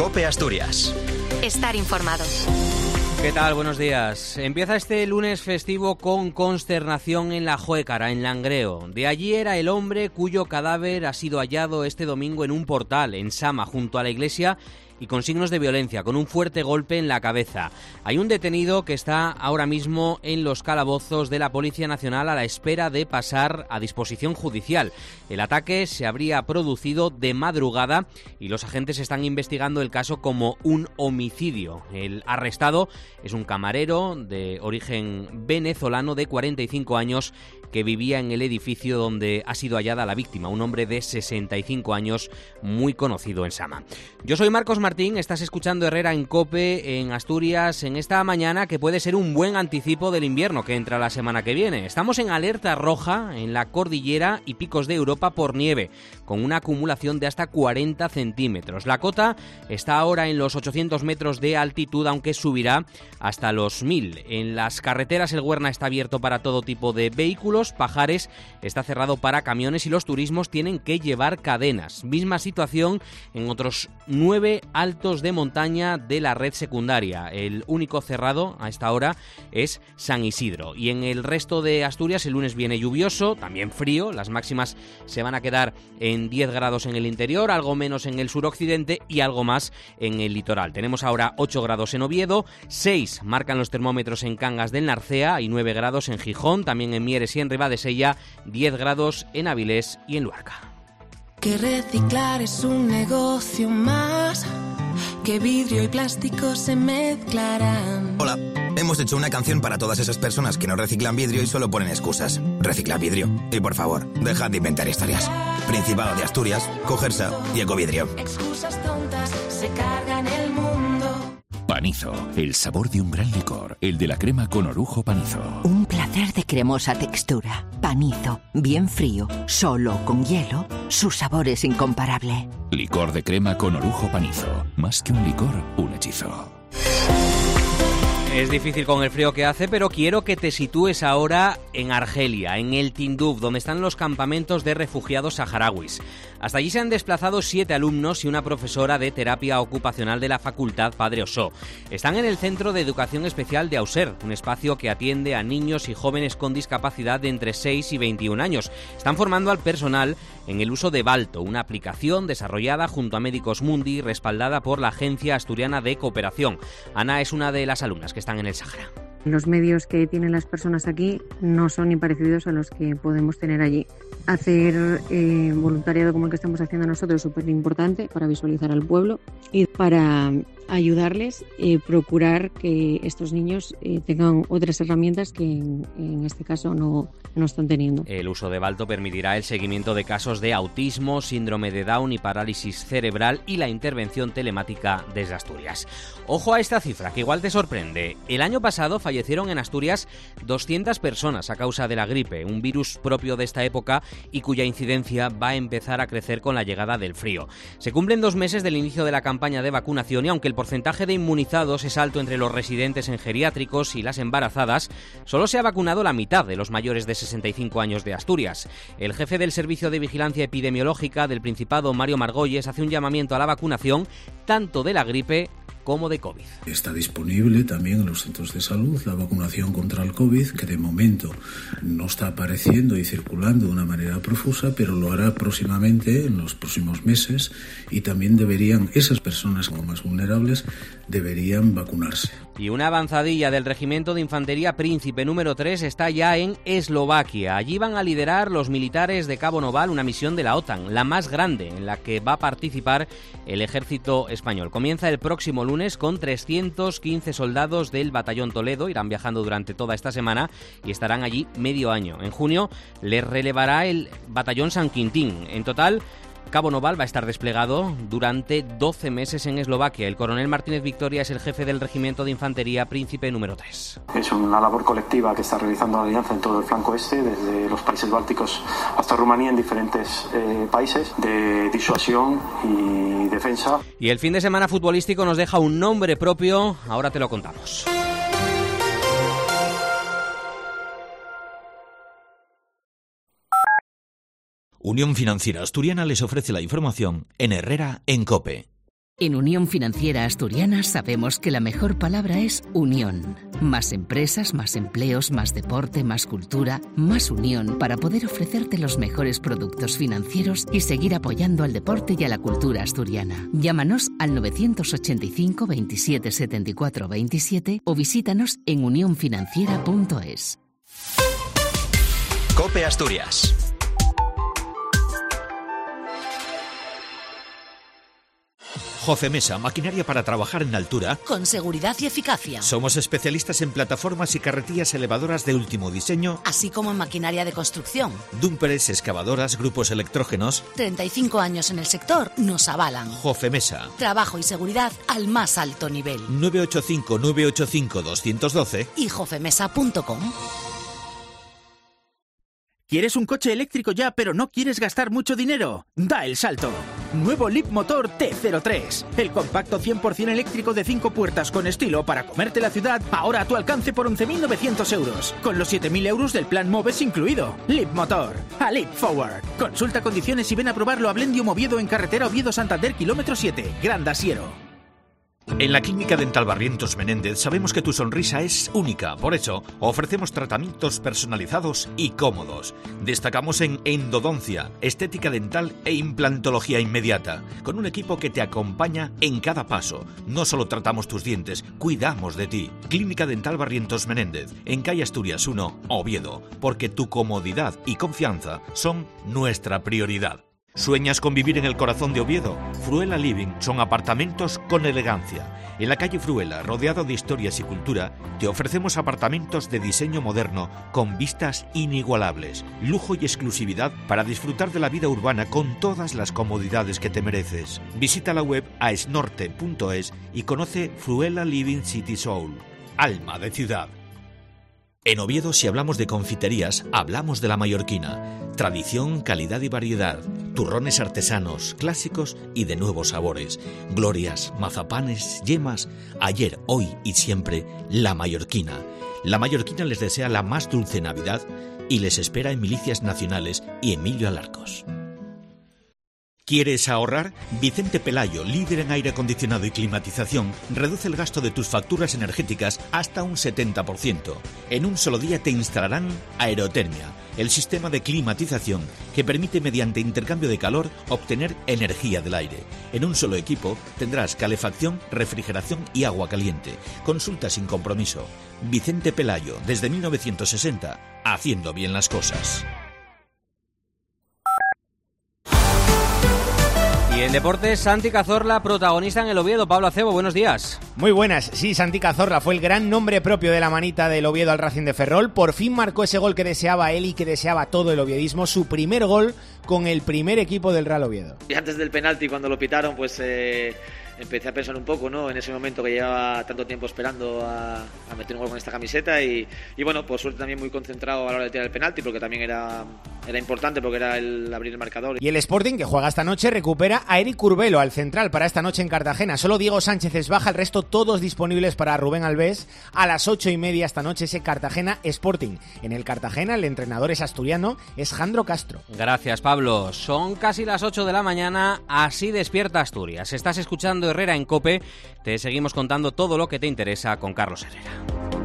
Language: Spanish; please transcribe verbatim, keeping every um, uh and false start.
COPE Asturias. Estar informado. ¿Qué tal? Buenos días. Empieza este lunes festivo con consternación en La Juécara, en Langreo. De allí era el hombre cuyo cadáver ha sido hallado este domingo en un portal, en Sama, junto a la iglesia, y con signos de violencia, con un fuerte golpe en la cabeza. Hay un detenido que está ahora mismo en los calabozos de la Policía Nacional a la espera de pasar a disposición judicial. El ataque se habría producido de madrugada y los agentes están investigando el caso como un homicidio. El arrestado es un camarero de origen venezolano de cuarenta y cinco años que vivía en el edificio donde ha sido hallada la víctima, un hombre de sesenta y cinco años muy conocido en Sama. Yo soy Marcos Martín, estás escuchando Herrera en COPE, en Asturias, en esta mañana que puede ser un buen anticipo del invierno que entra la semana que viene. Estamos en alerta roja en la cordillera y picos de Europa por nieve, con una acumulación de hasta cuarenta centímetros. La cota está ahora en los ochocientos metros de altitud, aunque subirá hasta los mil. En las carreteras el Huerna está abierto para todo tipo de vehículos. Pajares está cerrado para camiones y los turismos tienen que llevar cadenas. Misma situación en otros nueve altos de montaña de la red secundaria. El único cerrado a esta hora es San Isidro. Y en el resto de Asturias el lunes viene lluvioso, también frío. Las máximas se van a quedar en diez grados en el interior, algo menos en el suroccidente y algo más en el litoral. Tenemos ahora ocho grados en Oviedo, seis marcan los termómetros en Cangas del Narcea y nueve grados en Gijón, también en Mieres y en Ribadesella, diez grados en Avilés y en Luarca. Que reciclar es un negocio más, que vidrio y plástico se mezclarán. Hola, hemos hecho una canción para todas esas personas que no reciclan vidrio y solo ponen excusas. Recicla vidrio. Y por favor, dejad de inventar historias. Principado de Asturias, Cogersa y Ecovidrio. Excusas tontas se cargan el mundo. Panizo, el sabor de un gran licor, el de la crema con orujo Panizo. Un placer de cremosa textura. Panizo, bien frío, solo con hielo, su sabor es incomparable. Licor de crema con orujo Panizo. Más que un licor, un hechizo. Es difícil con el frío que hace, pero quiero que te sitúes ahora en Argelia, en el Tinduf, donde están los campamentos de refugiados saharauis. Hasta allí se han desplazado siete alumnos y una profesora de terapia ocupacional de la facultad Padre Ossó. Están en el Centro de Educación Especial de Auser, un espacio que atiende a niños y jóvenes con discapacidad de entre seis y veintiún años. Están formando al personal en el uso de Balto, una aplicación desarrollada junto a Médicos Mundi y respaldada por la Agencia Asturiana de Cooperación. Ana es una de las alumnas que están en el Sáhara. Los medios que tienen las personas aquí no son ni parecidos a los que podemos tener allí. Hacer eh, voluntariado como el que estamos haciendo nosotros es súper importante para visualizar al pueblo y para ayudarles y eh, procurar que estos niños eh, tengan otras herramientas que en, en este caso no, no están teniendo. El uso de Balto permitirá el seguimiento de casos de autismo, síndrome de Down y parálisis cerebral y la intervención telemática desde Asturias. Ojo a esta cifra que igual te sorprende. El año pasado fallecieron en Asturias doscientas personas a causa de la gripe, un virus propio de esta época y cuya incidencia va a empezar a crecer con la llegada del frío. Se cumplen dos meses del inicio de la campaña de vacunación y aunque el porcentaje de inmunizados es alto entre los residentes en geriátricos y las embarazadas, solo se ha vacunado la mitad de los mayores de sesenta y cinco años de Asturias. El jefe del Servicio de Vigilancia Epidemiológica del Principado, Mario Margolles, hace un llamamiento a la vacunación tanto de la gripe como de COVID. Está disponible también en los centros de salud la vacunación contra el COVID, que de momento no está apareciendo y circulando de una manera profusa, pero lo hará próximamente, en los próximos meses, y también deberían, esas personas como más vulnerables, deberían vacunarse. Y una avanzadilla del Regimiento de Infantería Príncipe número tres está ya en Eslovaquia. Allí van a liderar los militares de Cabo Noval una misión de la OTAN, la más grande en la que va a participar el ejército español. Comienza el próximo lunes con trescientos quince soldados del Batallón Toledo. Irán viajando durante toda esta semana y estarán allí medio año. En junio les relevará el Batallón San Quintín. En total, Cabo Noval va a estar desplegado durante doce meses en Eslovaquia. El coronel Martínez Victoria es el jefe del Regimiento de Infantería Príncipe número tres. Es una labor colectiva que está realizando la Alianza en todo el flanco este, desde los países bálticos hasta Rumanía, en diferentes eh, países, de disuasión y defensa. Y el fin de semana futbolístico nos deja un nombre propio, ahora te lo contamos. Unión Financiera Asturiana les ofrece la información en Herrera en COPE. En Unión Financiera Asturiana sabemos que la mejor palabra es unión. Más empresas, más empleos, más deporte, más cultura, más unión para poder ofrecerte los mejores productos financieros y seguir apoyando al deporte y a la cultura asturiana. Llámanos al novecientos ochenta y cinco veintisiete setenta y cuatro veintisiete o visítanos en unión financiera punto es. COPE Asturias. Jofemesa, maquinaria para trabajar en altura. Con seguridad y eficacia. Somos especialistas en plataformas y carretillas elevadoras de último diseño. Así como en maquinaria de construcción. Dúmperes, excavadoras, grupos electrógenos. treinta y cinco años en el sector nos avalan. Jofemesa. Trabajo y seguridad al más alto nivel. nueve ocho cinco nueve ocho cinco dos uno dos y jofemesa punto com. ¿Quieres un coche eléctrico ya, pero no quieres gastar mucho dinero? Da el salto. Nuevo Leapmotor T cero tres. El compacto cien por ciento eléctrico de cinco puertas con estilo para comerte la ciudad, ahora a tu alcance por once mil novecientos euros. Con los siete mil euros del plan Moves incluido. Leapmotor. A Leap Forward. Consulta condiciones y ven a probarlo a Blendio Oviedo en carretera Oviedo-Santander, kilómetro siete. Gran Asiero. En la Clínica Dental Barrientos Menéndez sabemos que tu sonrisa es única, por eso ofrecemos tratamientos personalizados y cómodos. Destacamos en endodoncia, estética dental e implantología inmediata, con un equipo que te acompaña en cada paso. No solo tratamos tus dientes, cuidamos de ti. Clínica Dental Barrientos Menéndez, en calle Asturias uno, Oviedo, porque tu comodidad y confianza son nuestra prioridad. ¿Sueñas con vivir en el corazón de Oviedo? Fruela Living son apartamentos con elegancia. En la calle Fruela, rodeado de historias y cultura, te ofrecemos apartamentos de diseño moderno con vistas inigualables, lujo y exclusividad para disfrutar de la vida urbana con todas las comodidades que te mereces. Visita la web aesnorte punto es y conoce Fruela Living City Soul, alma de ciudad. En Oviedo, si hablamos de confiterías, hablamos de La Mallorquina. Tradición, calidad y variedad. Turrones artesanos, clásicos y de nuevos sabores. Glorias, mazapanes, yemas. Ayer, hoy y siempre, La Mallorquina. La Mallorquina les desea la más dulce Navidad y les espera en Milicias Nacionales y Emilio Alarcos. ¿Quieres ahorrar? Vicente Pelayo, líder en aire acondicionado y climatización, reduce el gasto de tus facturas energéticas hasta un setenta por ciento. En un solo día te instalarán Aerotermia, el sistema de climatización que permite mediante intercambio de calor obtener energía del aire. En un solo equipo tendrás calefacción, refrigeración y agua caliente. Consulta sin compromiso. Vicente Pelayo, desde mil novecientos sesenta, haciendo bien las cosas. Y en deportes, Santi Cazorla, protagonista en el Oviedo. Pablo Acebo, buenos días. Muy buenas. Sí, Santi Cazorla fue el gran nombre propio de la manita del Oviedo al Racing de Ferrol. Por fin marcó ese gol que deseaba él y que deseaba todo el oviedismo. Su primer gol con el primer equipo del Real Oviedo. Y antes del penalti, cuando lo pitaron, pues eh, empecé a pensar un poco, ¿no? En ese momento que llevaba tanto tiempo esperando a, a meter un gol con esta camiseta. Y, y bueno, por suerte también muy concentrado a la hora de tirar el penalti, porque también era, era importante, porque era el abrir el marcador. Y el Sporting, que juega esta noche, recupera a Eric Curbelo, al central, para esta noche en Cartagena. Solo Diego Sánchez es baja, el resto todos disponibles para Rubén Alves. A las ocho y media esta noche ese Cartagena Sporting. En el Cartagena el entrenador es asturiano, es Jandro Castro. Gracias, Pablo. Son casi las ocho de la mañana, así despierta Asturias. Estás escuchando Herrera en COPE, te seguimos contando todo lo que te interesa con Carlos Herrera.